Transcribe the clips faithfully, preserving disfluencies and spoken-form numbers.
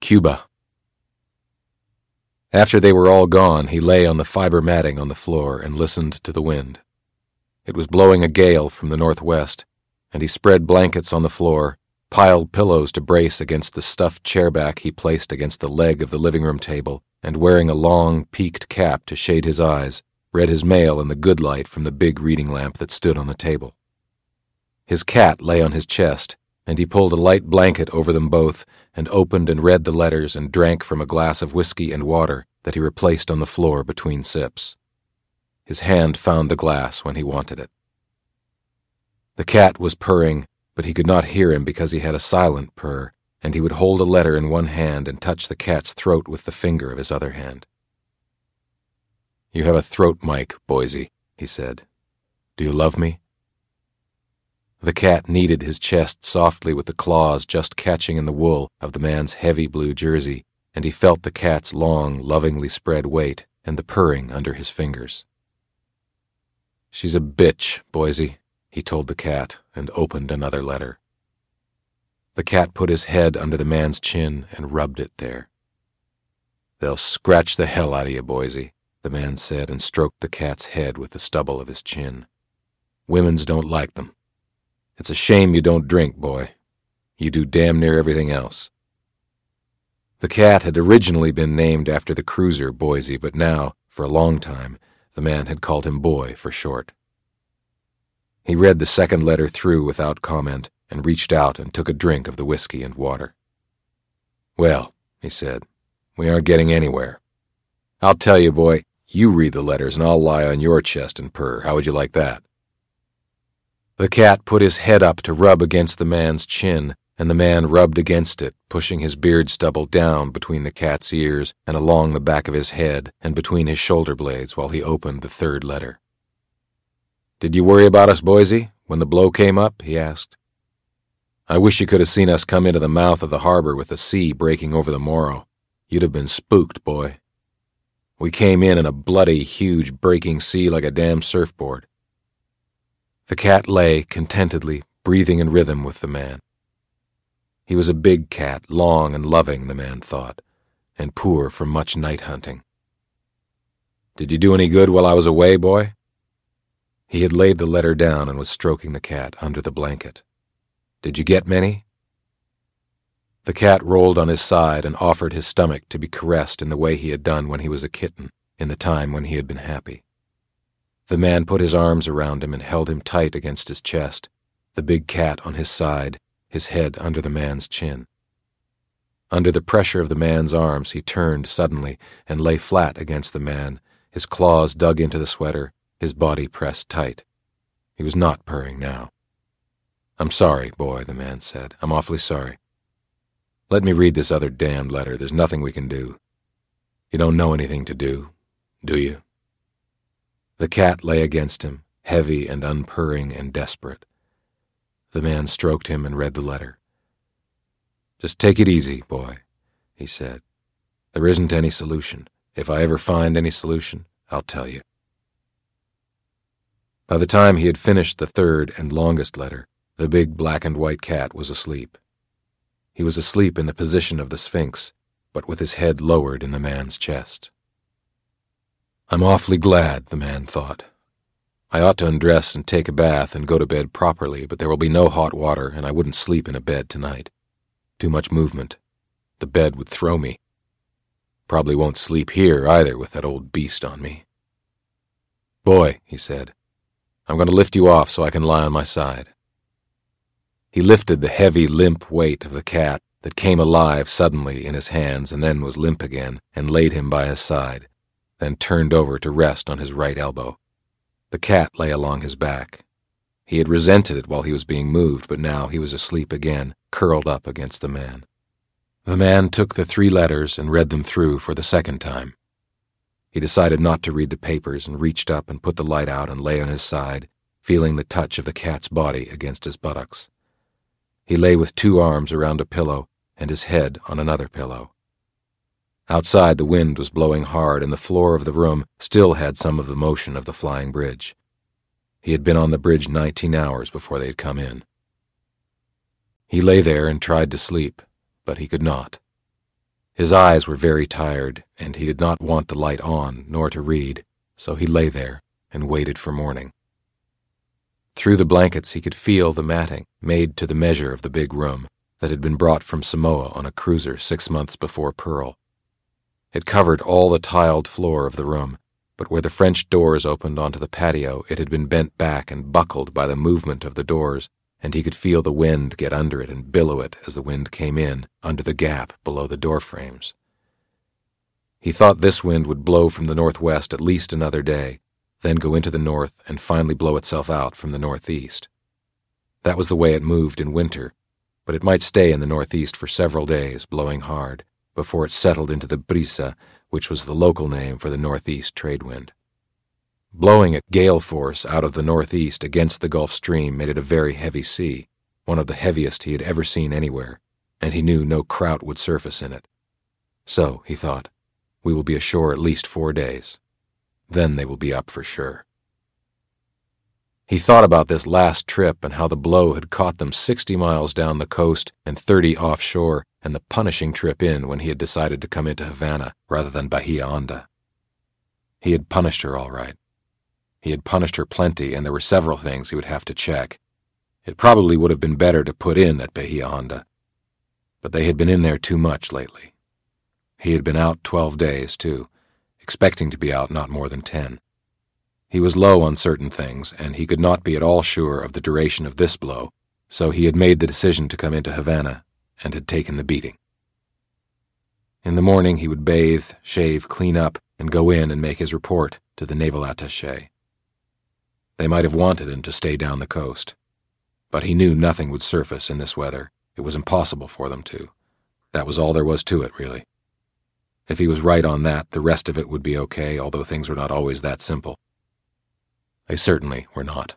Cuba. After they were all gone, he lay on the fiber matting on the floor and listened to the wind. It was blowing a gale from the northwest, and he spread blankets on the floor, piled pillows to brace against the stuffed chairback he placed against the leg of the living room table, and wearing a long, peaked cap to shade his eyes, read his mail in the good light from the big reading lamp that stood on the table. His cat lay on his chest, and he pulled a light blanket over them both and opened and read the letters and drank from a glass of whiskey and water that he replaced on the floor between sips. His hand found the glass when he wanted it. The cat was purring, but he could not hear him because he had a silent purr, and he would hold a letter in one hand and touch the cat's throat with the finger of his other hand. "You have a throat mic, Boise," he said. "Do you love me?" The cat kneaded his chest softly with the claws just catching in the wool of the man's heavy blue jersey, and he felt the cat's long, lovingly spread weight and the purring under his fingers. "She's a bitch, Boise," he told the cat, and opened another letter. The cat put his head under the man's chin and rubbed it there. "They'll scratch the hell out of you, Boise," the man said, and stroked the cat's head with the stubble of his chin. "Women's don't like them. It's a shame you don't drink, boy. You do damn near everything else." The cat had originally been named after the cruiser Boise, but now, for a long time, the man had called him Boy for short. He read the second letter through without comment and reached out and took a drink of the whiskey and water. "Well," he said, "we aren't getting anywhere. I'll tell you, boy, you read the letters and I'll lie on your chest and purr. How would you like that?" The cat put his head up to rub against the man's chin, and the man rubbed against it, pushing his beard stubble down between the cat's ears and along the back of his head and between his shoulder blades while he opened the third letter. "Did you worry about us, Boise, when the blow came up?" he asked. "I wish you could have seen us come into the mouth of the harbor with the sea breaking over the Morro. You'd have been spooked, boy. We came in in a bloody, huge breaking sea like a damn surfboard." The cat lay contentedly, breathing in rhythm with the man. He was a big cat, long and loving, the man thought, and poor from much night hunting. "Did you do any good while I was away, boy?" He had laid the letter down and was stroking the cat under the blanket. "Did you get many?" The cat rolled on his side and offered his stomach to be caressed in the way he had done when he was a kitten, in the time when he had been happy. The man put his arms around him and held him tight against his chest, the big cat on his side, his head under the man's chin. Under the pressure of the man's arms, he turned suddenly and lay flat against the man, his claws dug into the sweater, his body pressed tight. He was not purring now. "I'm sorry, boy," the man said. "I'm awfully sorry. Let me read this other damned letter. There's nothing we can do. You don't know anything to do, do you?" The cat lay against him, heavy and unpurring and desperate. The man stroked him and read the letter. "Just take it easy, boy," he said. "There isn't any solution. If I ever find any solution, I'll tell you." By the time he had finished the third and longest letter, the big black and white cat was asleep. He was asleep in the position of the Sphinx, but with his head lowered in the man's chest. "I'm awfully glad," the man thought. "I ought to undress and take a bath and go to bed properly, but there will be no hot water, and I wouldn't sleep in a bed tonight. Too much movement. The bed would throw me. Probably won't sleep here either with that old beast on me." "Boy," he said, "I'm going to lift you off so I can lie on my side." He lifted the heavy, limp weight of the cat that came alive suddenly in his hands and then was limp again and laid him by his side, then turned over to rest on his right elbow. The cat lay along his back. He had resented it while he was being moved, but now he was asleep again, curled up against the man. The man took the three letters and read them through for the second time. He decided not to read the papers and reached up and put the light out and lay on his side, feeling the touch of the cat's body against his buttocks. He lay with two arms around a pillow and his head on another pillow. Outside, the wind was blowing hard, and the floor of the room still had some of the motion of the flying bridge. He had been on the bridge nineteen hours before they had come in. He lay there and tried to sleep, but he could not. His eyes were very tired, and he did not want the light on, nor to read, so he lay there and waited for morning. Through the blankets he could feel the matting, made to the measure of the big room, that had been brought from Samoa on a cruiser six months before Pearl. It covered all the tiled floor of the room, but where the French doors opened onto the patio, it had been bent back and buckled by the movement of the doors, and he could feel the wind get under it and billow it as the wind came in under the gap below the door frames. He thought this wind would blow from the northwest at least another day, then go into the north and finally blow itself out from the northeast. That was the way it moved in winter, but it might stay in the northeast for several days, blowing hard, before it settled into the brisa, which was the local name for the northeast trade wind. Blowing at gale force out of the northeast against the Gulf Stream made it a very heavy sea, one of the heaviest he had ever seen anywhere, and he knew no kraut would surface in it. So, he thought, we will be ashore at least four days. Then they will be up for sure. He thought about this last trip and how the blow had caught them sixty miles down the coast and thirty offshore, and the punishing trip in when he had decided to come into Havana rather than Bahia Honda. He had punished her all right. He had punished her plenty, and there were several things he would have to check. It probably would have been better to put in at Bahia Honda, but they had been in there too much lately. He had been out twelve days, too, expecting to be out not more than ten. He was low on certain things, and he could not be at all sure of the duration of this blow, so he had made the decision to come into Havana and had taken the beating. In the morning he would bathe, shave, clean up, and go in and make his report to the naval attaché. They might have wanted him to stay down the coast, but he knew nothing would surface in this weather. It was impossible for them to. That was all there was to it, really. If he was right on that, the rest of it would be okay, although things were not always that simple. They certainly were not.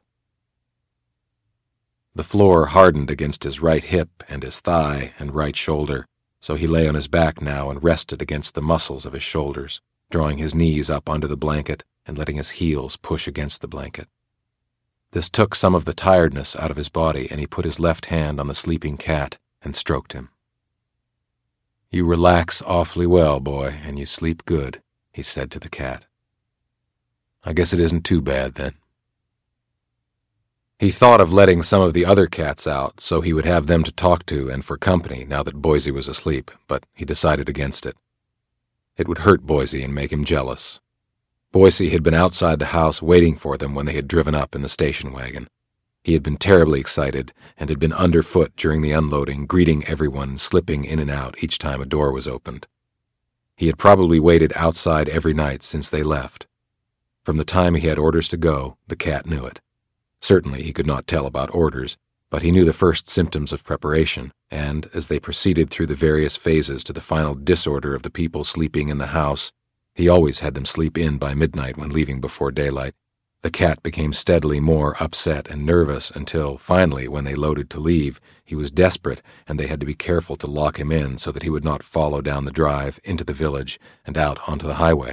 The floor hardened against his right hip and his thigh and right shoulder, so he lay on his back now and rested against the muscles of his shoulders, drawing his knees up onto the blanket and letting his heels push against the blanket. This took some of the tiredness out of his body, and he put his left hand on the sleeping cat and stroked him. "You relax awfully well, boy, and you sleep good," he said to the cat. "I guess it isn't too bad, then." He thought of letting some of the other cats out so he would have them to talk to and for company now that Boise was asleep, but he decided against it. It would hurt Boise and make him jealous. Boise had been outside the house waiting for them when they had driven up in the station wagon. He had been terribly excited and had been underfoot during the unloading, greeting everyone, slipping in and out each time a door was opened. He had probably waited outside every night since they left. From the time he had orders to go, the cat knew it. Certainly he could not tell about orders, but he knew the first symptoms of preparation, and as they proceeded through the various phases to the final disorder of the people sleeping in the house, he always had them sleep in by midnight when leaving before daylight, the cat became steadily more upset and nervous until, finally, when they loaded to leave, he was desperate and they had to be careful to lock him in so that he would not follow down the drive into the village and out onto the highway.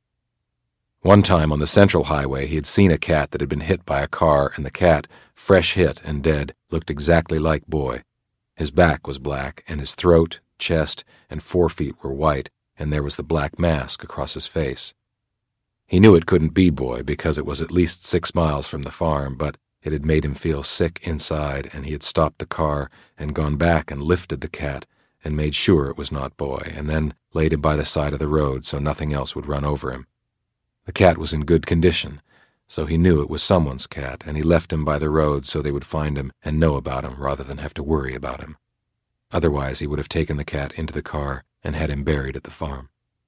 One time on the Central Highway he had seen a cat that had been hit by a car, and the cat, fresh hit and dead, looked exactly like Boy. His back was black, and his throat, chest, and forefeet were white, and there was the black mask across his face. He knew it couldn't be Boy because it was at least six miles from the farm, but it had made him feel sick inside, and he had stopped the car and gone back and lifted the cat and made sure it was not Boy, and then laid him by the side of the road so nothing else would run over him. The cat was in good condition, so he knew it was someone's cat, and he left him by the road so they would find him and know about him rather than have to worry about him. Otherwise he would have taken the cat into the car and had him buried at the farm.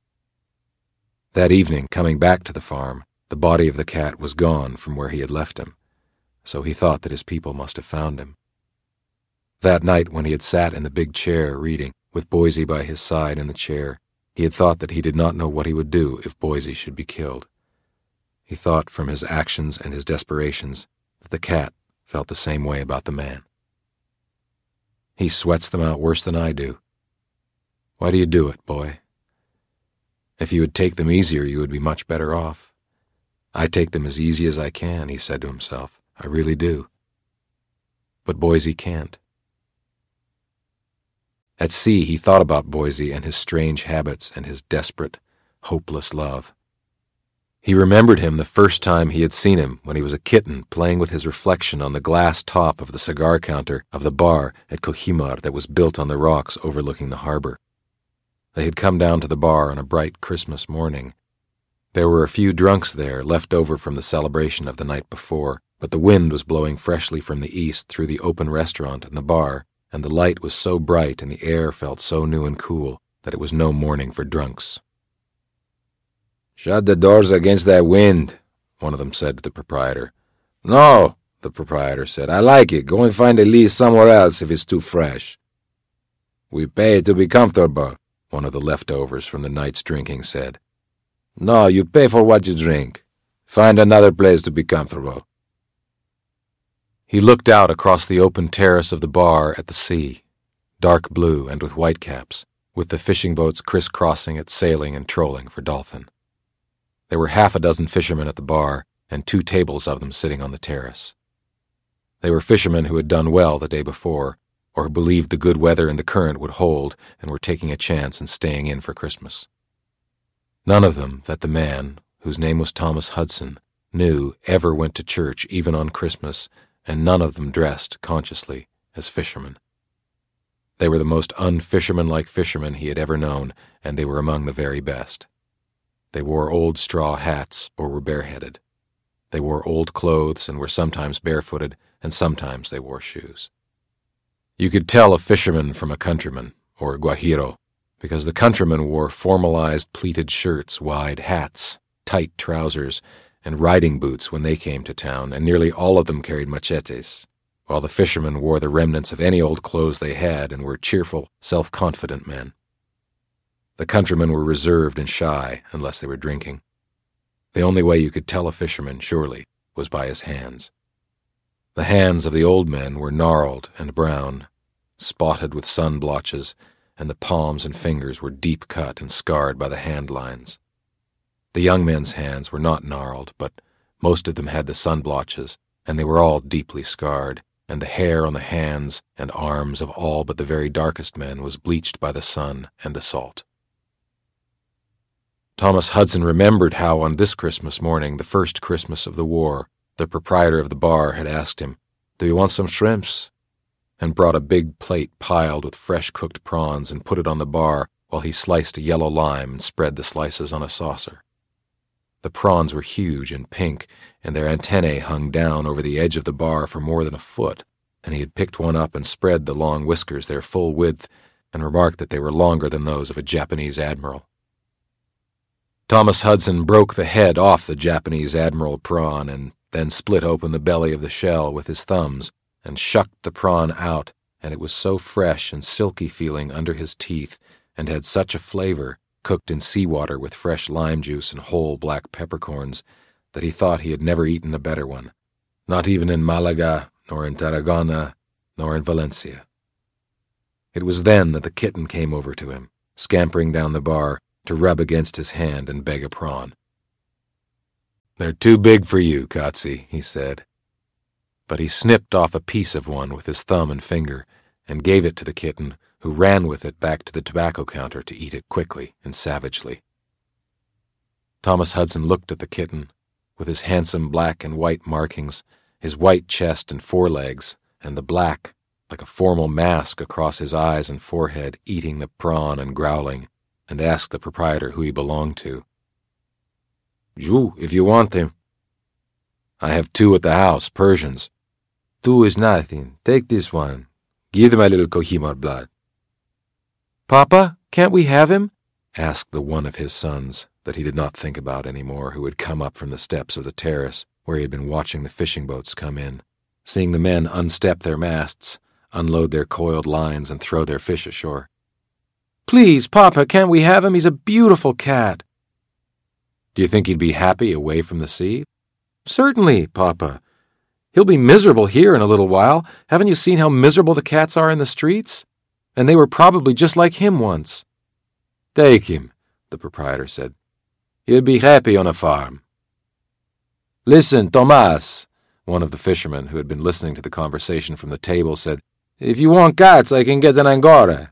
That evening, coming back to the farm, the body of the cat was gone from where he had left him, so he thought that his people must have found him. That night, when he had sat in the big chair reading, with Boise by his side in the chair, he had thought that he did not know what he would do if Boise should be killed. He thought, from his actions and his desperations, that the cat felt the same way about the man. "He sweats them out worse than I do. Why do you do it, Boy? If you would take them easier, you would be much better off. I take them as easy as I can," he said to himself. "I really do. But Boise can't." At sea, he thought about Boise and his strange habits and his desperate, hopeless love. He remembered him the first time he had seen him when he was a kitten playing with his reflection on the glass top of the cigar counter of the bar at Cojimal that was built on the rocks overlooking the harbor. They had come down to the bar on a bright Christmas morning. There were a few drunks there left over from the celebration of the night before, but the wind was blowing freshly from the east through the open restaurant and the bar, and the light was so bright and the air felt so new and cool that it was no morning for drunks. "Shut the doors against that wind," one of them said to the proprietor. "No," the proprietor said. "I like it. Go and find a lease somewhere else if it's too fresh." "We pay to be comfortable," one of the leftovers from the night's drinking said. "No, you pay for what you drink. Find another place to be comfortable." He looked out across the open terrace of the bar at the sea, dark blue and with whitecaps, with the fishing boats crisscrossing it, sailing and trolling for dolphin. There were half a dozen fishermen at the bar, and two tables of them sitting on the terrace. They were fishermen who had done well the day before, or who believed the good weather and the current would hold and were taking a chance and staying in for Christmas. None of them that the man, whose name was Thomas Hudson, knew ever went to church even on Christmas, and none of them dressed consciously as fishermen. They were the most unfisherman-like fishermen he had ever known, and they were among the very best. They wore old straw hats or were bareheaded. They wore old clothes and were sometimes barefooted, and sometimes they wore shoes. You could tell a fisherman from a countryman, or a guajiro, because the countrymen wore formalized pleated shirts, wide hats, tight trousers, and riding boots when they came to town, and nearly all of them carried machetes, while the fishermen wore the remnants of any old clothes they had and were cheerful, self-confident men. The countrymen were reserved and shy unless they were drinking. The only way you could tell a fisherman, surely, was by his hands. The hands of the old men were gnarled and brown, spotted with sun blotches, and the palms and fingers were deep cut and scarred by the hand lines. The young men's hands were not gnarled, but most of them had the sun blotches, and they were all deeply scarred, and the hair on the hands and arms of all but the very darkest men was bleached by the sun and the salt. Thomas Hudson remembered how on this Christmas morning, the first Christmas of the war, the proprietor of the bar had asked him, "Do you want some shrimps?" and brought a big plate piled with fresh cooked prawns and put it on the bar while he sliced a yellow lime and spread the slices on a saucer. The prawns were huge and pink, and their antennae hung down over the edge of the bar for more than a foot, and he had picked one up and spread the long whiskers their full width and remarked that they were longer than those of a Japanese admiral. Thomas Hudson broke the head off the Japanese admiral prawn and then split open the belly of the shell with his thumbs and shucked the prawn out, and it was so fresh and silky feeling under his teeth and had such a flavor, cooked in seawater with fresh lime juice and whole black peppercorns, that he thought he had never eaten a better one, not even in Malaga, nor in Tarragona, nor in Valencia. It was then that the kitten came over to him, scampering down the bar, to rub against his hand and beg a prawn. "They're too big for you, Katsi," he said. But he snipped off a piece of one with his thumb and finger and gave it to the kitten, who ran with it back to the tobacco counter to eat it quickly and savagely. Thomas Hudson looked at the kitten, with his handsome black and white markings, his white chest and forelegs, and the black, like a formal mask across his eyes and forehead, eating the prawn and growling, and asked the proprietor who he belonged to. "You, if you want them." "I have two at the house, Persians." "Two is nothing. Take this one. Give them a little Cojimal blood." "Papa, can't we have him?" asked the one of his sons that he did not think about any more, who had come up from the steps of the terrace where he had been watching the fishing boats come in, seeing the men unstep their masts, unload their coiled lines, and throw their fish ashore. "Please, Papa, can't we have him? He's a beautiful cat." "Do you think he'd be happy away from the sea?" "Certainly, Papa. He'll be miserable here in a little while. Haven't you seen how miserable the cats are in the streets? And they were probably just like him once." "Take him," the proprietor said. "He'll be happy on a farm." "Listen, Tomas," one of the fishermen who had been listening to the conversation from the table said, "if you want cats, I can get an Angora."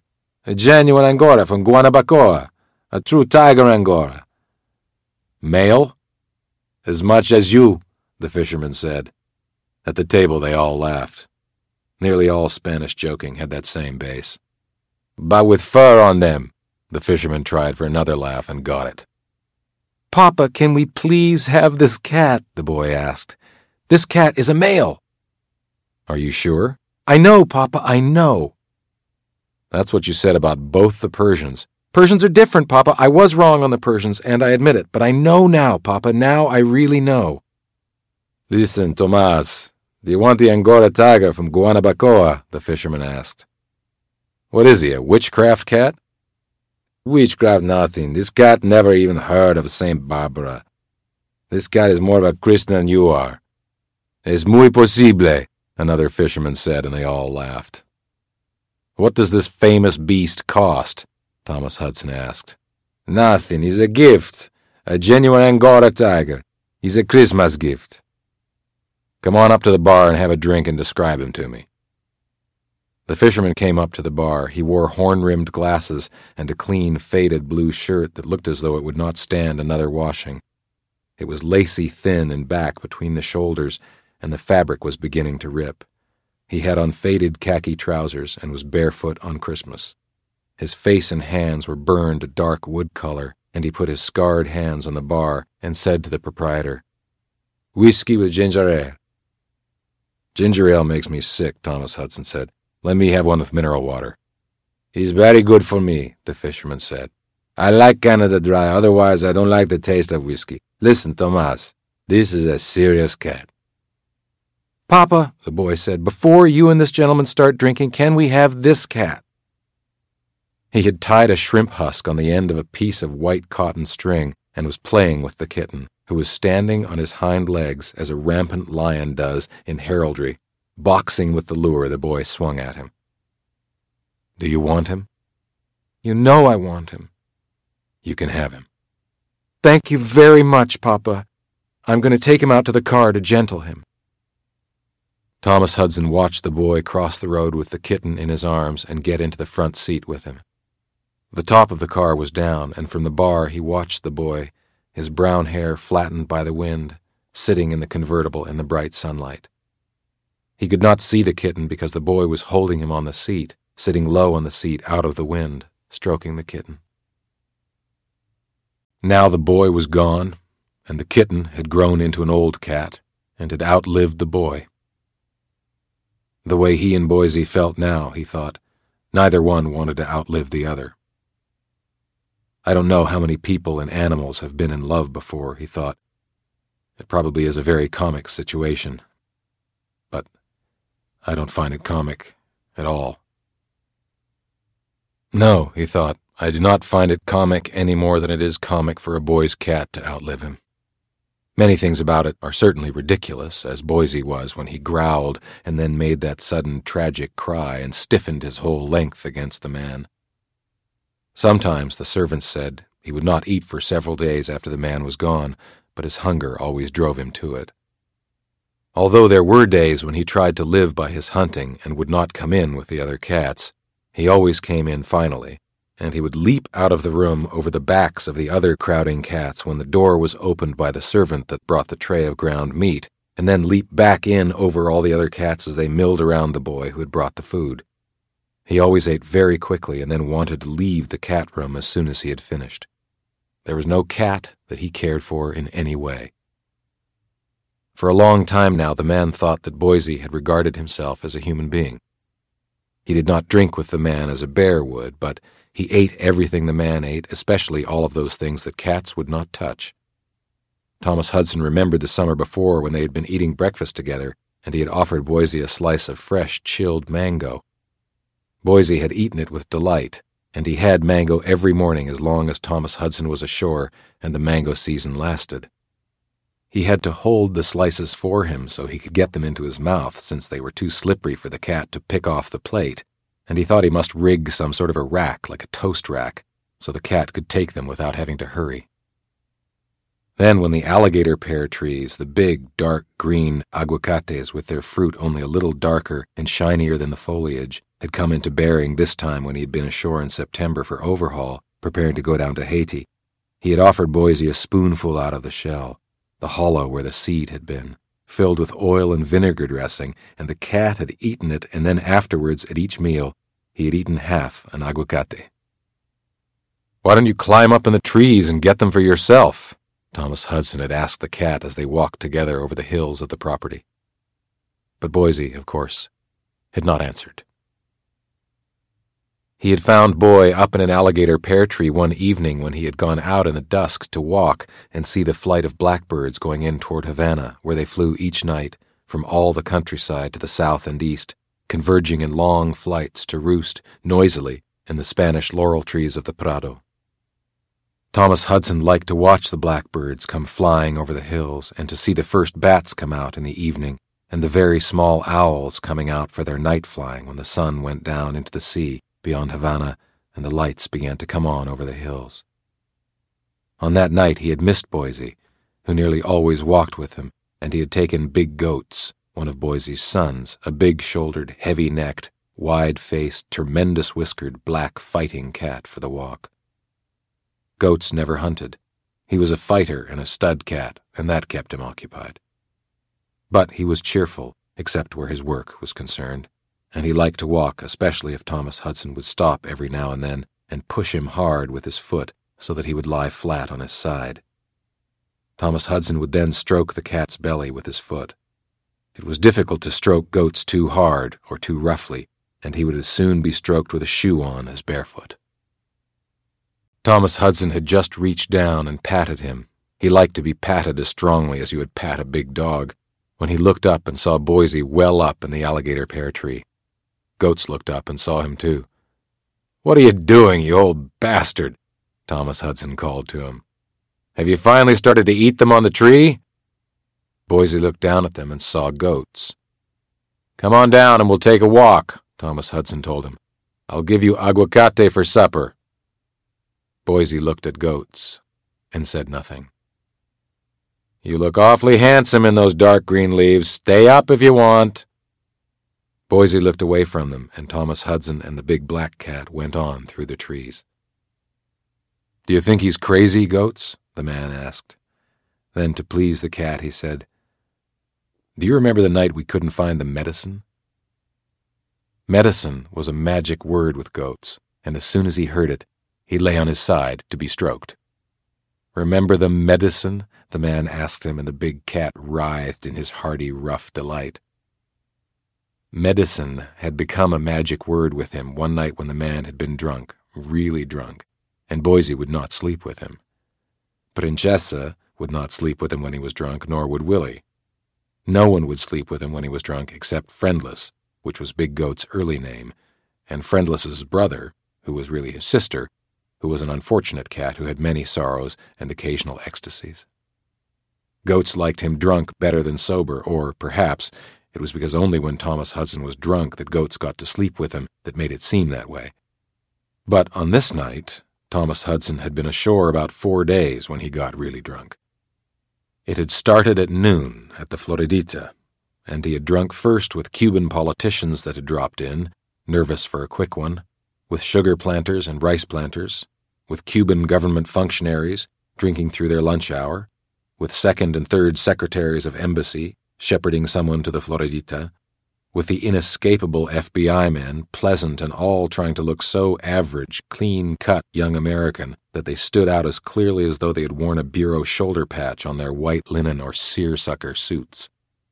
A genuine Angora from Guanabacoa. A true tiger Angora. Male? As much as you, the fisherman said. At the table they all laughed. Nearly all Spanish joking had that same base. But with fur on them. The fisherman tried for another laugh and got it. Papa, can we please have this cat? The boy asked. This cat is a male. Are you sure? I know, Papa, I know. That's what you said about both the Persians. Persians are different, Papa. I was wrong on the Persians, and I admit it. But I know now, Papa. Now I really know. Listen, Tomas, do you want the Angora tiger from Guanabacoa? The fisherman asked. What is he, a witchcraft cat? Witchcraft nothing. This cat never even heard of Saint Barbara. This cat is more of a Christian than you are. Es muy posible, another fisherman said, and they all laughed. What does this famous beast cost? Thomas Hudson asked. Nothing. He's a gift. A genuine Angora tiger. He's a Christmas gift. Come on up to the bar and have a drink and describe him to me. The fisherman came up to the bar. He wore horn-rimmed glasses and a clean, faded blue shirt that looked as though it would not stand another washing. It was lacy thin and back between the shoulders, and the fabric was beginning to rip. He had on faded khaki trousers and was barefoot on Christmas. His face and hands were burned a dark wood color, and he put his scarred hands on the bar and said to the proprietor, "Whiskey with ginger ale." "Ginger ale makes me sick," Thomas Hudson said. "Let me have one with mineral water." "He's very good for me," the fisherman said. "I like Canada Dry, otherwise I don't like the taste of whiskey. Listen, Tomas, this is a serious cat." "Papa," the boy said, "before you and this gentleman start drinking, can we have this cat?" He had tied a shrimp husk on the end of a piece of white cotton string and was playing with the kitten, who was standing on his hind legs as a rampant lion does in heraldry, boxing with the lure the boy swung at him. "Do you want him?" "You know I want him." "You can have him." "Thank you very much, Papa. I'm going to take him out to the car to gentle him." Thomas Hudson watched the boy cross the road with the kitten in his arms and get into the front seat with him. The top of the car was down, and from the bar he watched the boy, his brown hair flattened by the wind, sitting in the convertible in the bright sunlight. He could not see the kitten because the boy was holding him on the seat, sitting low on the seat out of the wind, stroking the kitten. Now the boy was gone, and the kitten had grown into an old cat and had outlived the boy. The way he and Boise felt now, he thought, neither one wanted to outlive the other. I don't know how many people and animals have been in love before, he thought. It probably is a very comic situation. But I don't find it comic at all. No, he thought, I do not find it comic any more than it is comic for a boy's cat to outlive him. Many things about it are certainly ridiculous, as Boise was when he growled and then made that sudden tragic cry and stiffened his whole length against the man. Sometimes, the servants said, he would not eat for several days after the man was gone, but his hunger always drove him to it. Although there were days when he tried to live by his hunting and would not come in with the other cats, he always came in finally, and he would leap out of the room over the backs of the other crowding cats when the door was opened by the servant that brought the tray of ground meat, and then leap back in over all the other cats as they milled around the boy who had brought the food. He always ate very quickly and then wanted to leave the cat room as soon as he had finished. There was no cat that he cared for in any way. For a long time now, the man thought that Boise had regarded himself as a human being. He did not drink with the man as a bear would, but he ate everything the man ate, especially all of those things that cats would not touch. Thomas Hudson remembered the summer before when they had been eating breakfast together, and he had offered Boise a slice of fresh, chilled mango. Boise had eaten it with delight, and he had mango every morning as long as Thomas Hudson was ashore and the mango season lasted. He had to hold the slices for him so he could get them into his mouth, since they were too slippery for the cat to pick off the plate, and he thought he must rig some sort of a rack, like a toast rack, so the cat could take them without having to hurry. Then when the alligator pear trees, the big, dark green aguacates with their fruit only a little darker and shinier than the foliage, had come into bearing this time when he had been ashore in September for overhaul, preparing to go down to Haiti. He had offered Boise a spoonful out of the shell, the hollow where the seed had been, filled with oil and vinegar dressing, and the cat had eaten it, and then afterwards, at each meal, he had eaten half an aguacate. "Why don't you climb up in the trees and get them for yourself?" Thomas Hudson had asked the cat as they walked together over the hills of the property. But Boise, of course, had not answered. He had found Boy up in an alligator pear tree one evening when he had gone out in the dusk to walk and see the flight of blackbirds going in toward Havana, where they flew each night from all the countryside to the south and east, converging in long flights to roost noisily in the Spanish laurel trees of the Prado. Thomas Hudson liked to watch the blackbirds come flying over the hills and to see the first bats come out in the evening and the very small owls coming out for their night flying when the sun went down into the sea beyond Havana and the lights began to come on over the hills. On that night he had missed Boise, who nearly always walked with him, and he had taken Big Goats, one of Boise's sons, a big-shouldered, heavy-necked, wide-faced, tremendous-whiskered, black fighting cat for the walk. Goats never hunted. He was a fighter and a stud cat, and that kept him occupied. But he was cheerful, except where his work was concerned, and he liked to walk, especially if Thomas Hudson would stop every now and then and push him hard with his foot so that he would lie flat on his side. Thomas Hudson would then stroke the cat's belly with his foot. It was difficult to stroke Goats too hard or too roughly, and he would as soon be stroked with a shoe on as barefoot. Thomas Hudson had just reached down and patted him. He liked to be patted as strongly as you would pat a big dog, when he looked up and saw Boise well up in the alligator pear tree. Goats looked up and saw him too. "What are you doing, you old bastard?" Thomas Hudson called to him. "Have you finally started to eat them on the tree?" Boise looked down at them and saw Goats. "Come on down and we'll take a walk," Thomas Hudson told him. "I'll give you aguacate for supper." Boise looked at Goats and said nothing. "You look awfully handsome in those dark green leaves. Stay up if you want." Boise looked away from them, and Thomas Hudson and the big black cat went on through the trees. "Do you think he's crazy, Goats?" the man asked. Then, to please the cat, he said, "Do you remember the night we couldn't find the medicine?" Medicine was a magic word with Goats, and as soon as he heard it, he lay on his side to be stroked. "Remember the medicine?" the man asked him, and the big cat writhed in his hearty, rough delight. Medicine had become a magic word with him one night when the man had been drunk, really drunk, and Boise would not sleep with him. Princesa would not sleep with him when he was drunk, nor would Willie. No one would sleep with him when he was drunk except Friendless, which was Big Goat's early name, and Friendless's brother, who was really his sister, who was an unfortunate cat who had many sorrows and occasional ecstasies. Goats liked him drunk better than sober, or, perhaps, it was because only when Thomas Hudson was drunk that Goats got to sleep with him that made it seem that way. But on this night, Thomas Hudson had been ashore about four days when he got really drunk. It had started at noon at the Floridita, and he had drunk first with Cuban politicians that had dropped in, nervous for a quick one, with sugar planters and rice planters, with Cuban government functionaries drinking through their lunch hour, with second and third secretaries of embassy shepherding someone to the Floridita, with the inescapable F B I men, pleasant and all trying to look so average, clean-cut young American that they stood out as clearly as though they had worn a bureau shoulder patch on their white linen or seersucker suits.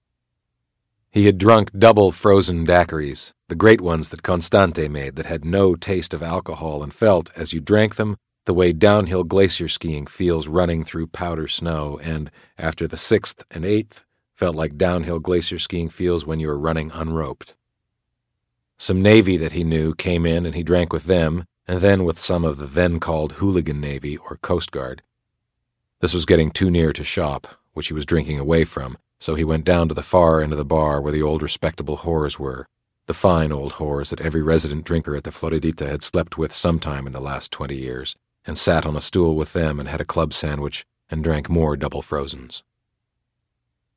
He had drunk double frozen daiquiris, the great ones that Constante made that had no taste of alcohol and felt, as you drank them, the way downhill glacier skiing feels running through powder snow and, after the sixth and eighth, felt like downhill glacier skiing feels when you are running unroped. Some Navy that he knew came in and he drank with them, and then with some of the then-called hooligan Navy or Coast Guard. This was getting too near to shop, which he was drinking away from, so he went down to the far end of the bar where the old respectable whores were, the fine old whores that every resident drinker at the Floridita had slept with sometime in the last twenty years, and sat on a stool with them and had a club sandwich and drank more double frozens.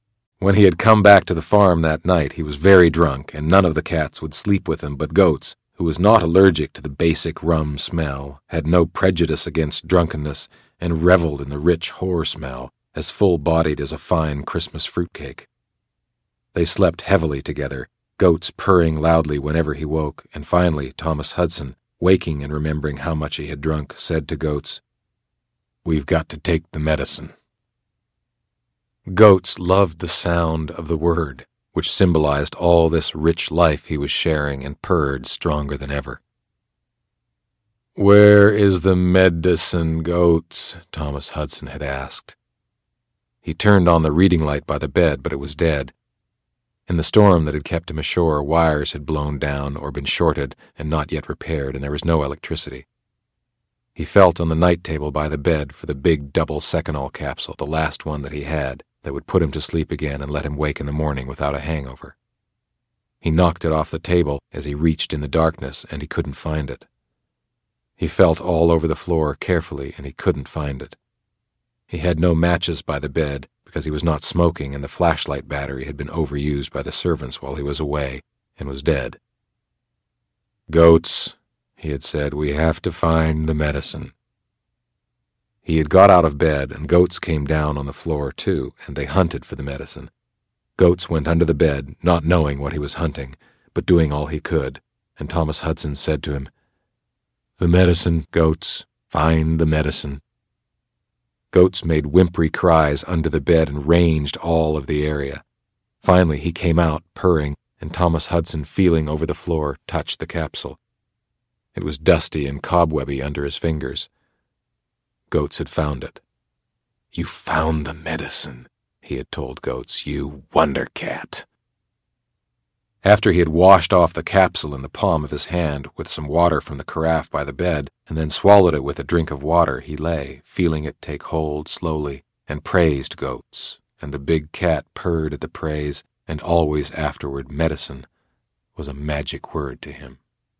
When he had come back to the farm that night, he was very drunk, and none of the cats would sleep with him but Goats, who was not allergic to the basic rum smell, had no prejudice against drunkenness, and reveled in the rich whore smell, as full-bodied as a fine Christmas fruitcake. They slept heavily together, Goats purring loudly whenever he woke, and finally Thomas Hudson, waking and remembering how much he had drunk, said to Goats, "We've got to take the medicine." Goats loved the sound of the word, which symbolized all this rich life he was sharing, and purred stronger than ever. "Where is the medicine, Goats?" Thomas Hudson had asked. He turned on the reading light by the bed, but it was dead. In the storm that had kept him ashore, wires had blown down or been shorted and not yet repaired, and there was no electricity. He felt on the night table by the bed for the big double Seconal capsule, the last one that he had, that would put him to sleep again and let him wake in the morning without a hangover. He knocked it off the table as he reached in the darkness, and he couldn't find it. He felt all over the floor carefully, and he couldn't find it. He had no matches by the bed, because he was not smoking, and the flashlight battery had been overused by the servants while he was away, and was dead. "Goats," he had said, "we have to find the medicine." He had got out of bed, and Goats came down on the floor too, and they hunted for the medicine. Goats went under the bed, not knowing what he was hunting, but doing all he could, and Thomas Hudson said to him, "The medicine, Goats, find the medicine." Goats made whimpery cries under the bed and ranged all of the area. Finally he came out, purring, and Thomas Hudson, feeling over the floor, touched the capsule. It was dusty and cobwebby under his fingers. Goats had found it. "You found the medicine," he had told Goats, "you wonder cat." After he had washed off the capsule in the palm of his hand with some water from the carafe by the bed, and then swallowed it with a drink of water, he lay, feeling it take hold slowly, and praised Goats, and the big cat purred at the praise, and always afterward medicine was a magic word to him.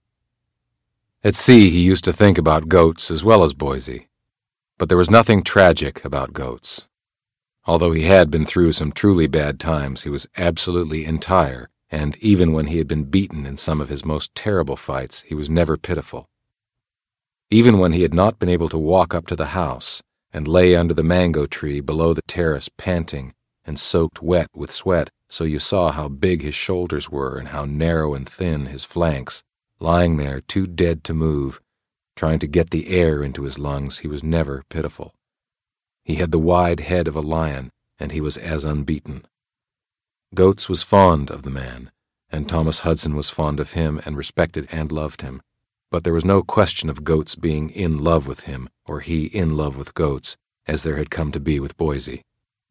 At sea he used to think about Goats as well as Boise, but there was nothing tragic about Goats. Although he had been through some truly bad times, he was absolutely entire, and even when he had been beaten in some of his most terrible fights, he was never pitiful. Even when he had not been able to walk up to the house, and lay under the mango tree below the terrace panting and soaked wet with sweat, so you saw how big his shoulders were and how narrow and thin his flanks, lying there too dead to move, trying to get the air into his lungs, he was never pitiful. He had the wide head of a lion, and he was as unbeaten. Goats was fond of the man, and Thomas Hudson was fond of him and respected and loved him, but there was no question of Goats being in love with him, or he in love with Goats, as there had come to be with Boise.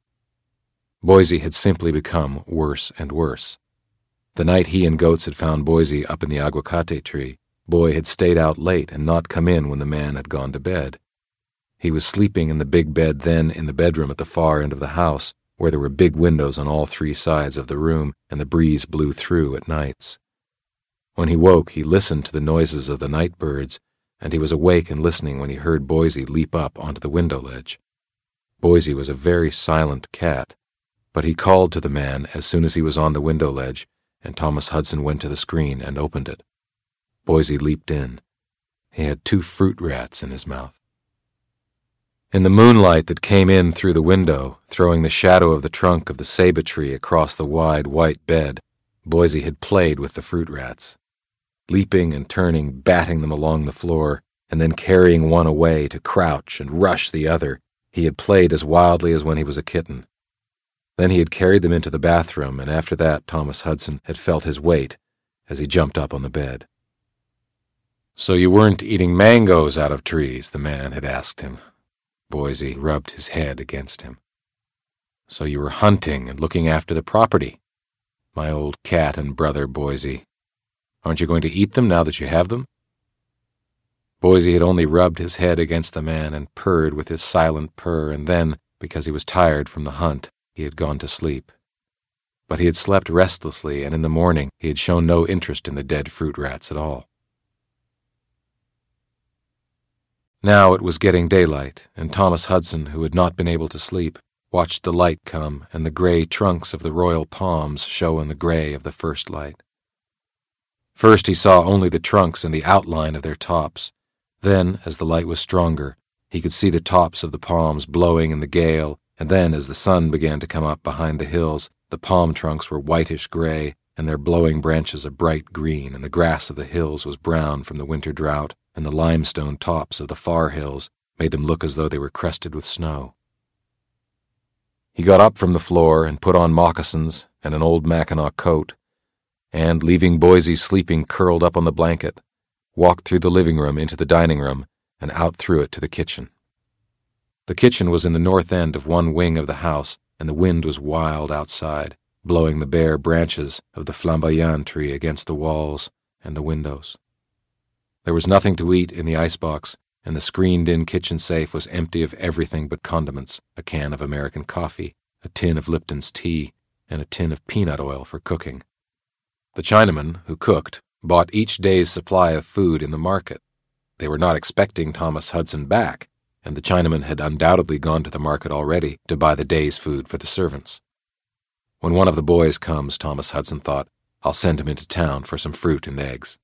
Boise had simply become worse and worse. The night he and Goats had found Boise up in the aguacate tree, Boy had stayed out late and not come in when the man had gone to bed. He was sleeping in the big bed then in the bedroom at the far end of the house, where there were big windows on all three sides of the room, and the breeze blew through at nights. When he woke, he listened to the noises of the night birds, and he was awake and listening when he heard Boise leap up onto the window ledge. Boise was a very silent cat, but he called to the man as soon as he was on the window ledge, and Thomas Hudson went to the screen and opened it. Boise leaped in. He had two fruit rats in his mouth. In the moonlight that came in through the window, throwing the shadow of the trunk of the ceiba tree across the wide white bed, Boise had played with the fruit rats, leaping and turning, batting them along the floor, and then carrying one away to crouch and rush the other. He had played as wildly as when he was a kitten. Then he had carried them into the bathroom, and after that Thomas Hudson had felt his weight as he jumped up on the bed. "So you weren't eating mangoes out of trees?" the man had asked him. Boise rubbed his head against him. "So you were hunting and looking after the property? My old cat and brother, Boise. Aren't you going to eat them now that you have them?" Boise had only rubbed his head against the man and purred with his silent purr, and then, because he was tired from the hunt, he had gone to sleep. But he had slept restlessly, and in the morning he had shown no interest in the dead fruit rats at all. Now it was getting daylight, and Thomas Hudson, who had not been able to sleep, watched the light come and the gray trunks of the royal palms show in the gray of the first light. First he saw only the trunks and the outline of their tops. Then, as the light was stronger, he could see the tops of the palms blowing in the gale, and then as the sun began to come up behind the hills, the palm trunks were whitish gray, and their blowing branches a bright green, and the grass of the hills was brown from the winter drought, and the limestone tops of the far hills made them look as though they were crested with snow. He got up from the floor and put on moccasins and an old Mackinaw coat, and, leaving Boise sleeping curled up on the blanket, walked through the living room into the dining room and out through it to the kitchen. The kitchen was in the north end of one wing of the house, and the wind was wild outside, blowing the bare branches of the flamboyant tree against the walls and the windows. There was nothing to eat in the icebox, and the screened-in kitchen safe was empty of everything but condiments, a can of American coffee, a tin of Lipton's tea, and a tin of peanut oil for cooking. The Chinaman, who cooked, bought each day's supply of food in the market. They were not expecting Thomas Hudson back, and the Chinaman had undoubtedly gone to the market already to buy the day's food for the servants. When one of the boys comes, Thomas Hudson thought, I'll send him into town for some fruit and eggs.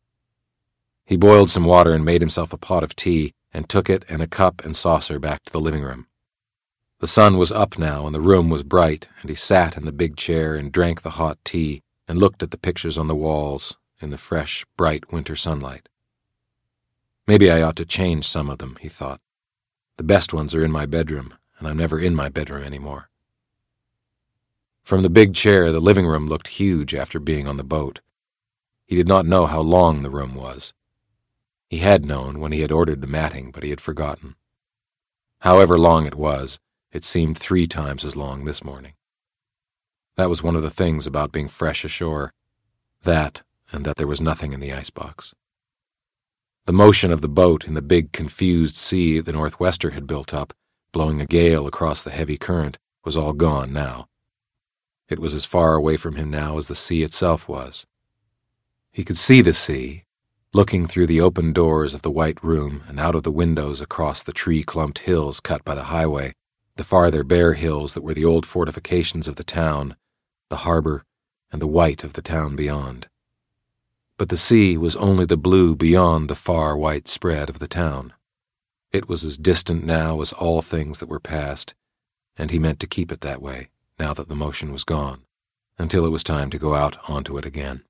He boiled some water and made himself a pot of tea and took it and a cup and saucer back to the living room. The sun was up now and the room was bright, and he sat in the big chair and drank the hot tea and looked at the pictures on the walls in the fresh, bright winter sunlight. Maybe I ought to change some of them, he thought. The best ones are in my bedroom, and I'm never in my bedroom anymore. From the big chair, the living room looked huge after being on the boat. He did not know how long the room was. He had known when he had ordered the matting, but he had forgotten. However long it was, it seemed three times as long this morning. That was one of the things about being fresh ashore. That, and that there was nothing in the icebox. The motion of the boat in the big, confused sea the Northwester had built up, blowing a gale across the heavy current, was all gone now. It was as far away from him now as the sea itself was. He could see the sea, looking through the open doors of the white room and out of the windows across the tree-clumped hills cut by the highway, the farther bare hills that were the old fortifications of the town, the harbor, and the white of the town beyond. But the sea was only the blue beyond the far white spread of the town. It was as distant now as all things that were past, and he meant to keep it that way, now that the motion was gone, until it was time to go out onto it again.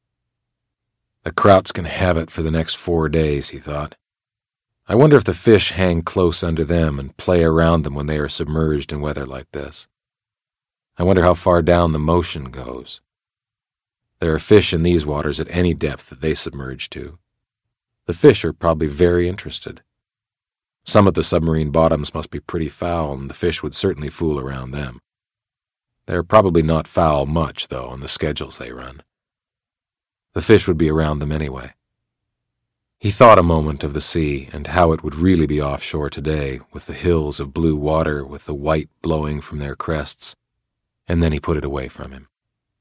The Krauts can have it for the next four days, he thought. I wonder if the fish hang close under them and play around them when they are submerged in weather like this. I wonder how far down the motion goes. There are fish in these waters at any depth that they submerge to. The fish are probably very interested. Some of the submarine bottoms must be pretty foul, and the fish would certainly fool around them. They're probably not foul much, though, on the schedules they run. The fish would be around them anyway. He thought a moment of the sea and how it would really be offshore today, with the hills of blue water with the white blowing from their crests, and then he put it away from him.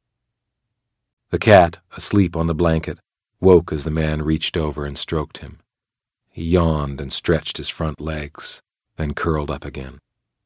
The cat, asleep on the blanket, woke as the man reached over and stroked him. He yawned and stretched his front legs, then curled up again.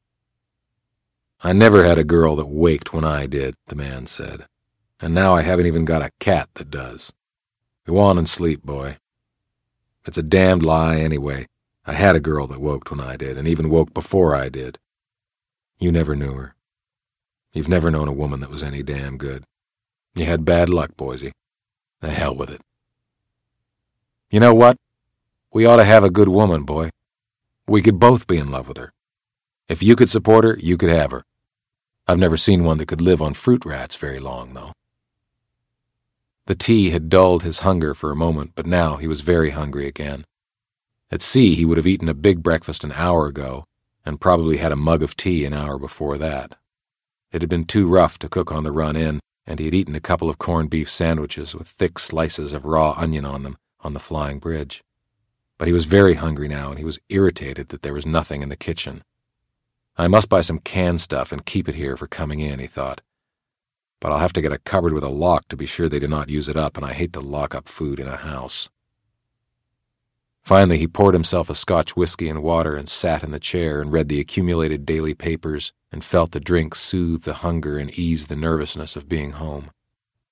I never had a girl that waked when I did, the man said, and now I haven't even got a cat that does. Go on and sleep, boy. It's a damned lie anyway. I had a girl that woke when I did, and even woke before I did. You never knew her. You've never known a woman that was any damn good. You had bad luck, Boise. The hell with it. You know what? We ought to have a good woman, boy. We could both be in love with her. If you could support her, you could have her. I've never seen one that could live on fruit rats very long, though. The tea had dulled his hunger for a moment, but now he was very hungry again. At sea, he would have eaten a big breakfast an hour ago, and probably had a mug of tea an hour before that. It had been too rough to cook on the run in, and he had eaten a couple of corned beef sandwiches with thick slices of raw onion on them on the flying bridge. But he was very hungry now, and he was irritated that there was nothing in the kitchen. I must buy some canned stuff and keep it here for coming in, he thought. But I'll have to get a cupboard with a lock to be sure they do not use it up, and I hate to lock up food in a house. Finally, he poured himself a Scotch whiskey and water and sat in the chair and read the accumulated daily papers and felt the drink soothe the hunger and ease the nervousness of being home.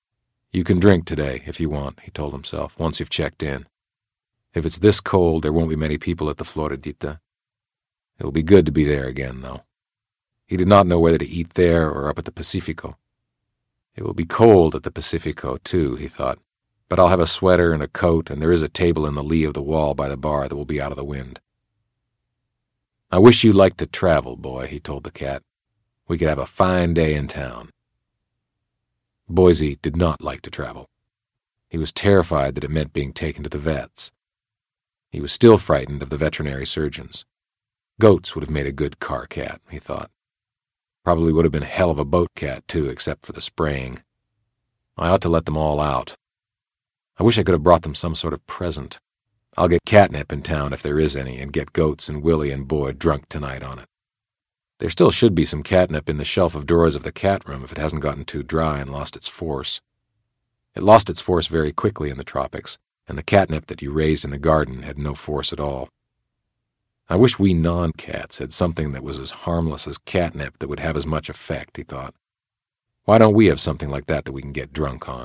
You can drink today, if you want, he told himself, once you've checked in. If it's this cold, there won't be many people at the Floridita. It will be good to be there again, though. He did not know whether to eat there or up at the Pacifico. It will be cold at the Pacifico, too, he thought, but I'll have a sweater and a coat, and there is a table in the lee of the wall by the bar that will be out of the wind. I wish you liked to travel, boy, he told the cat. We could have a fine day in town. Boise did not like to travel. He was terrified that it meant being taken to the vets. He was still frightened of the veterinary surgeons. Goats would have made a good car cat, he thought. Probably would have been a hell of a boat cat, too, except for the spraying. I ought to let them all out. I wish I could have brought them some sort of present. I'll get catnip in town if there is any, and get Goats and Willie and Boyd drunk tonight on it. There still should be some catnip in the shelf of drawers of the cat room if it hasn't gotten too dry and lost its force. It lost its force very quickly in the tropics, and the catnip that you raised in the garden had no force at all. I wish we non-cats had something that was as harmless as catnip that would have as much effect, he thought. Why don't we have something like that that we can get drunk on?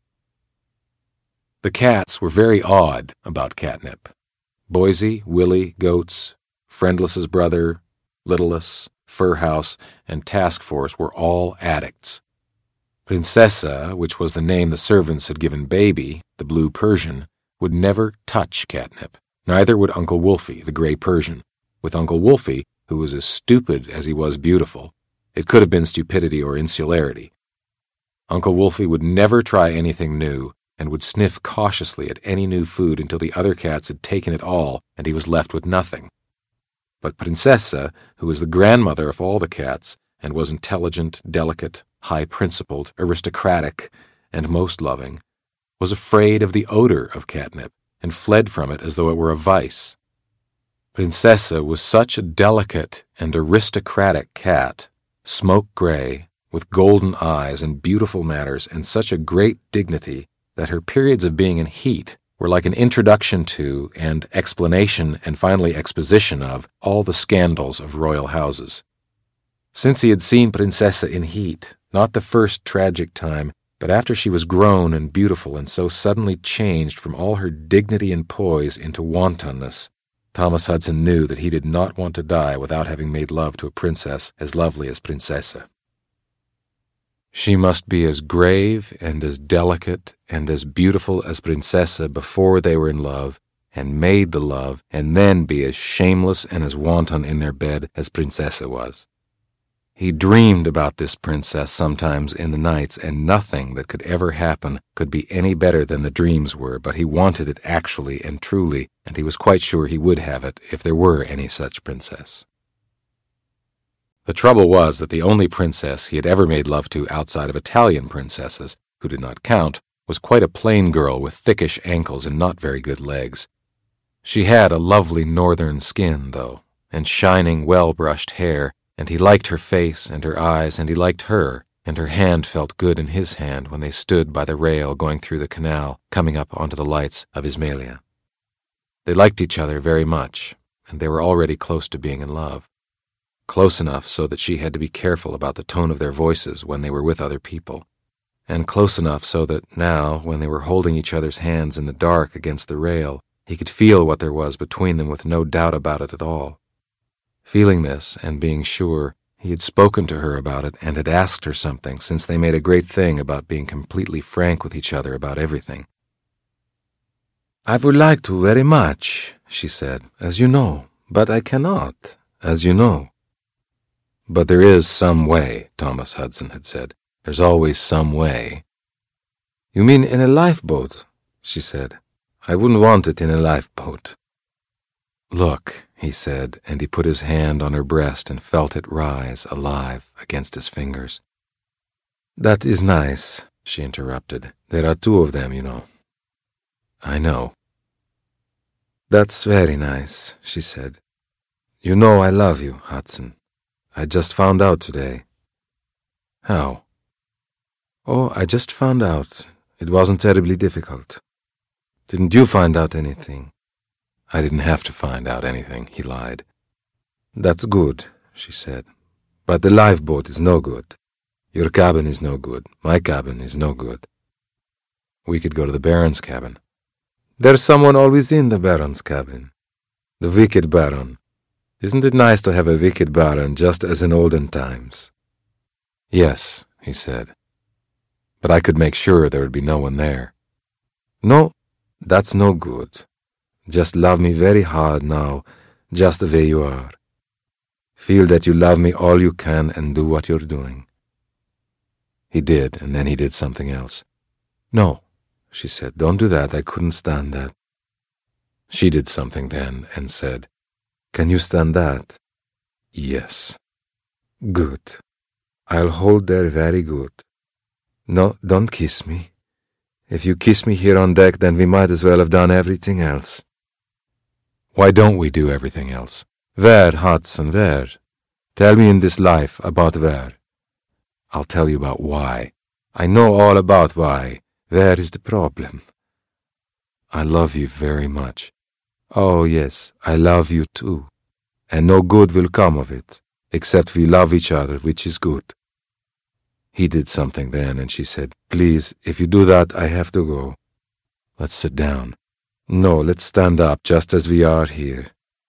The cats were very odd about catnip. Boise, Willie, Goats, Friendless's brother, Littlest, Furhouse, and Task Force were all addicts. Princessa, which was the name the servants had given Baby, the blue Persian, would never touch catnip. Neither would Uncle Wolfie, the gray Persian. With Uncle Wolfie, who was as stupid as he was beautiful, it could have been stupidity or insularity. Uncle Wolfie would never try anything new, and would sniff cautiously at any new food until the other cats had taken it all and he was left with nothing. But Princessa, who was the grandmother of all the cats, and was intelligent, delicate, high-principled, aristocratic, and most loving, was afraid of the odor of catnip, and fled from it as though it were a vice. Princessa was such a delicate and aristocratic cat, smoke-gray, with golden eyes and beautiful manners and such a great dignity that her periods of being in heat were like an introduction to and explanation and finally exposition of all the scandals of royal houses. Since he had seen Princessa in heat, not the first tragic time, but after she was grown and beautiful and so suddenly changed from all her dignity and poise into wantonness, Thomas Hudson knew that he did not want to die without having made love to a princess as lovely as Princessa. She must be as grave and as delicate and as beautiful as Princessa before they were in love and made the love, and then be as shameless and as wanton in their bed as Princessa was. He dreamed about this princess sometimes in the nights, and nothing that could ever happen could be any better than the dreams were, but he wanted it actually and truly, and he was quite sure he would have it if there were any such princess. The trouble was that the only princess he had ever made love to outside of Italian princesses, who did not count, was quite a plain girl with thickish ankles and not very good legs. She had a lovely northern skin, though, and shining, well-brushed hair, and he liked her face and her eyes, and he liked her, and her hand felt good in his hand when they stood by the rail going through the canal, coming up onto the lights of Ismailia. They liked each other very much, and they were already close to being in love. Close enough so that she had to be careful about the tone of their voices when they were with other people, and close enough so that now, when they were holding each other's hands in the dark against the rail, he could feel what there was between them with no doubt about it at all. Feeling this, and being sure, he had spoken to her about it and had asked her something, since they made a great thing about being completely frank with each other about everything. "I would like to very much," she said, "as you know, but I cannot, as you know." "But there is some way," Thomas Hudson had said. "There's always some way." "You mean in a lifeboat?" she said. "I wouldn't want it in a lifeboat." "Look," he said, and he put his hand on her breast and felt it rise, alive, against his fingers. "That is nice," she interrupted. "There are two of them, you know." "I know." "That's very nice," she said. "You know I love you, Hudson. I just found out today." "How?" "Oh, I just found out. It wasn't terribly difficult." "Didn't you find out anything?" "I didn't have to find out anything," he lied. "That's good," she said. "But the lifeboat is no good. Your cabin is no good. My cabin is no good." We could go to the Baron's cabin. There's someone always in the Baron's cabin. The wicked Baron. Isn't it nice to have a wicked Baron just as in olden times? Yes, he said. But I could make sure there would be no one there. No, that's no good. Just love me very hard now, just the way you are. Feel that you love me all you can and do what you're doing. He did, and then he did something else. No, she said, don't do that. I couldn't stand that. She did something then and said, Can you stand that? Yes. Good. I'll hold there very good. No, don't kiss me. If you kiss me here on deck, then we might as well have done everything else. Why don't we do everything else? Where, Hudson, where? Tell me in this life about where. I'll tell you about why. I know all about why. Where is the problem? I love you very much. Oh, yes, I love you too. And no good will come of it, except we love each other, which is good. He did something then, and she said, Please, if you do that, I have to go. Let's sit down. No, let's stand up, just as we are here.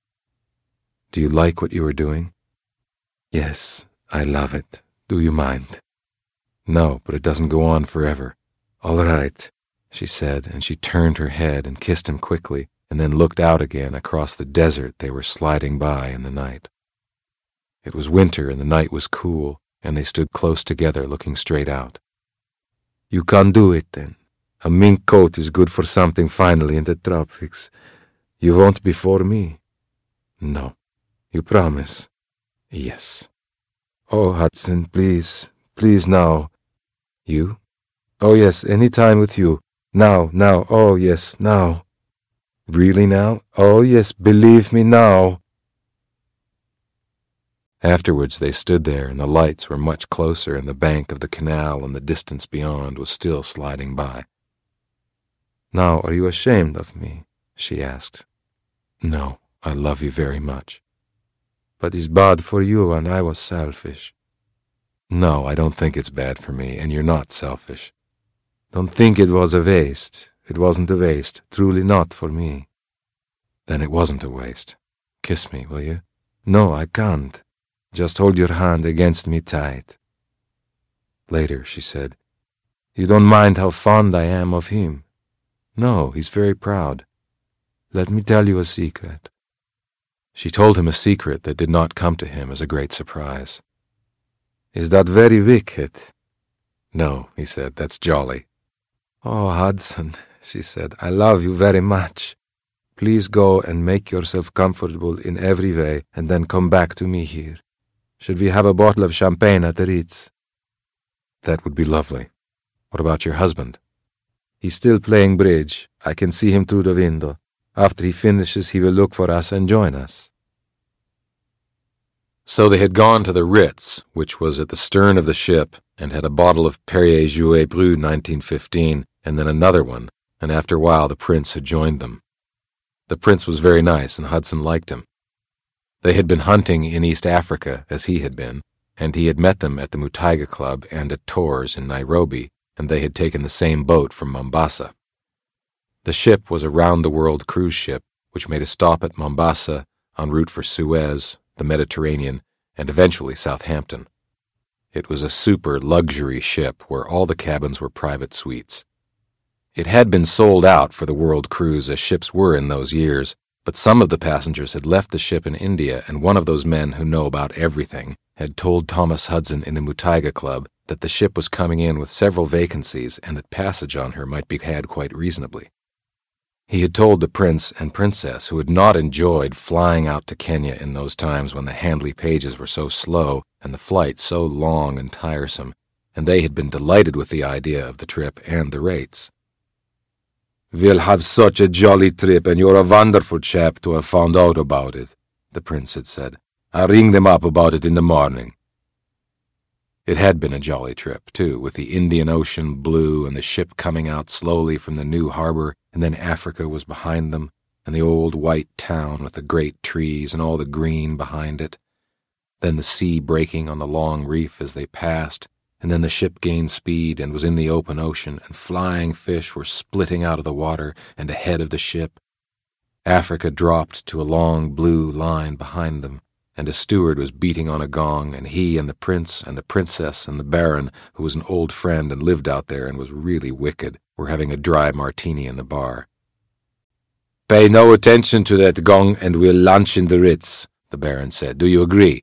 Do you like what you are doing? Yes, I love it. Do you mind? No, but it doesn't go on forever. All right, she said, and she turned her head and kissed him quickly, and then looked out again across the desert they were sliding by in the night. It was winter, and the night was cool, and they stood close together looking straight out. You can't do it, then. A mink coat is good for something finally in the tropics. You won't before me? No. You promise? Yes. Oh, Hudson, please, please now. You? Oh, yes, any time with you. Now, now, oh, yes, now. Really now? Oh, yes, believe me now. Afterwards they stood there, and the lights were much closer, and the bank of the canal and the distance beyond was still sliding by. Now, are you ashamed of me? She asked. No, I love you very much. But it's bad for you, and I was selfish. No, I don't think it's bad for me, and you're not selfish. Don't think it was a waste. It wasn't a waste, truly not for me. Then it wasn't a waste. Kiss me, will you? No, I can't. Just hold your hand against me tight. Later, she said, You don't mind how fond I am of him? No, he's very proud. Let me tell you a secret. She told him a secret that did not come to him as a great surprise. Is that very wicked? No, he said, that's jolly. Oh, Hudson, she said, I love you very much. Please go and make yourself comfortable in every way, and then come back to me here. Should we have a bottle of champagne at the Ritz? That would be lovely. What about your husband? He's still playing bridge. I can see him through the window. After he finishes, he will look for us and join us. So they had gone to the Ritz, which was at the stern of the ship, and had a bottle of Perrier-Jouet Brut nineteen fifteen, and then another one, and after a while the prince had joined them. The prince was very nice, and Hudson liked him. They had been hunting in East Africa, as he had been, and he had met them at the Mutaiga Club and at Tor's in Nairobi, and they had taken the same boat from Mombasa. The ship was a round-the-world cruise ship, which made a stop at Mombasa, en route for Suez, the Mediterranean, and eventually Southampton. It was a super luxury ship where all the cabins were private suites. It had been sold out for the world cruise as ships were in those years, but some of the passengers had left the ship in India, and one of those men who know about everything had told Thomas Hudson in the Mutaiga Club that the ship was coming in with several vacancies and that passage on her might be had quite reasonably. He had told the prince and princess, who had not enjoyed flying out to Kenya in those times when the Handley pages were so slow and the flight so long and tiresome, and they had been delighted with the idea of the trip and the rates. We'll have such a jolly trip, and you're a wonderful chap to have found out about it, the prince had said. I'll ring them up about it in the morning. It had been a jolly trip, too, with the Indian Ocean blue and the ship coming out slowly from the new harbor, and then Africa was behind them, and the old white town with the great trees and all the green behind it. Then the sea breaking on the long reef as they passed, and then the ship gained speed and was in the open ocean, and flying fish were splitting out of the water and ahead of the ship. Africa dropped to a long blue line behind them, and a steward was beating on a gong, and he and the prince and the princess and the baron, who was an old friend and lived out there and was really wicked, were having a dry martini in the bar. "Pay no attention to that gong and we'll lunch in the Ritz," the baron said. "Do you agree?"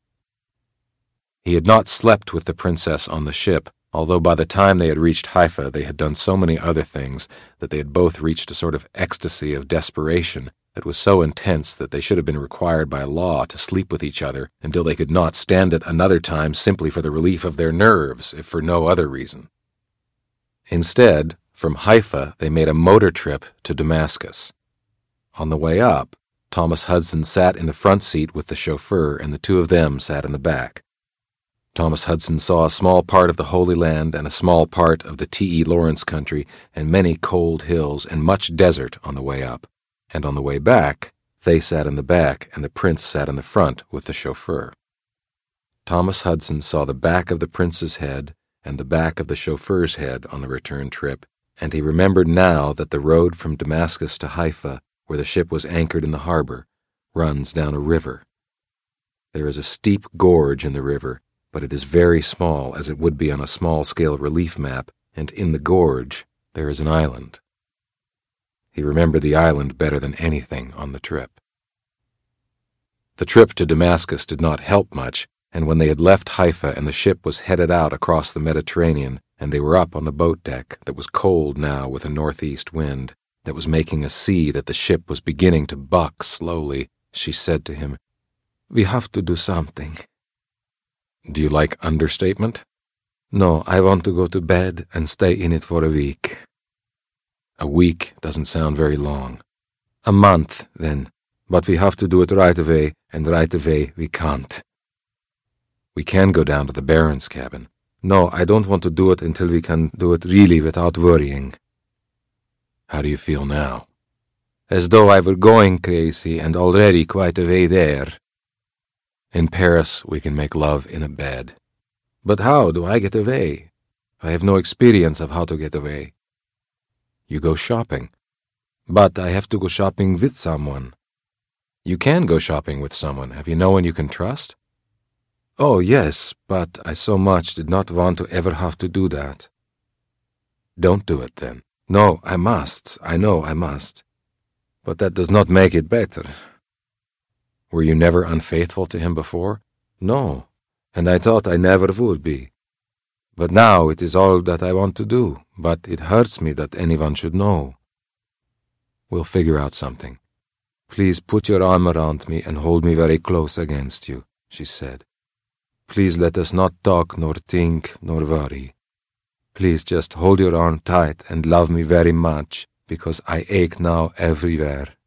He had not slept with the princess on the ship, although by the time they had reached Haifa they had done so many other things that they had both reached a sort of ecstasy of desperation that was so intense that they should have been required by law to sleep with each other until they could not stand it another time simply for the relief of their nerves, if for no other reason. Instead, from Haifa they made a motor trip to Damascus. On the way up, Thomas Hudson sat in the front seat with the chauffeur, and the two of them sat in the back. Thomas Hudson saw a small part of the Holy Land and a small part of the T E Lawrence country and many cold hills and much desert on the way up. And on the way back, they sat in the back and the prince sat in the front with the chauffeur. Thomas Hudson saw the back of the prince's head and the back of the chauffeur's head on the return trip, and he remembered now that the road from Damascus to Haifa, where the ship was anchored in the harbor, runs down a river. There is a steep gorge in the river, but it is very small, as it would be on a small-scale relief map, and in the gorge there is an island. He remembered the island better than anything on the trip. The trip to Damascus did not help much, and when they had left Haifa and the ship was headed out across the Mediterranean, and they were up on the boat deck that was cold now with a northeast wind, that was making a sea that the ship was beginning to buck slowly, she said to him, "We have to do something." "Do you like understatement?" "No, I want to go to bed and stay in it for a week." A week doesn't sound very long. "A month, then. But we have to do it right away, and right away we can't." "We can go down to the Baron's cabin." "No, I don't want to do it until we can do it really without worrying." "How do you feel now?" "As though I were going crazy and already quite a way there." "In Paris we can make love in a bed." "But how do I get away? I have no experience of how to get away." "You go shopping." "But I have to go shopping with someone." "You can go shopping with someone. Have you no one you can trust?" "Oh, yes, but I so much did not want to ever have to do that." "Don't do it, then." "No, I must. I know I must. But that does not make it better." "Were you never unfaithful to him before?" "No, and I thought I never would be. But now it is all that I want to do, but it hurts me that anyone should know." "We'll figure out something." "Please put your arm around me and hold me very close against you," she said. "Please let us not talk nor think nor worry. Please just hold your arm tight and love me very much, because I ache now everywhere."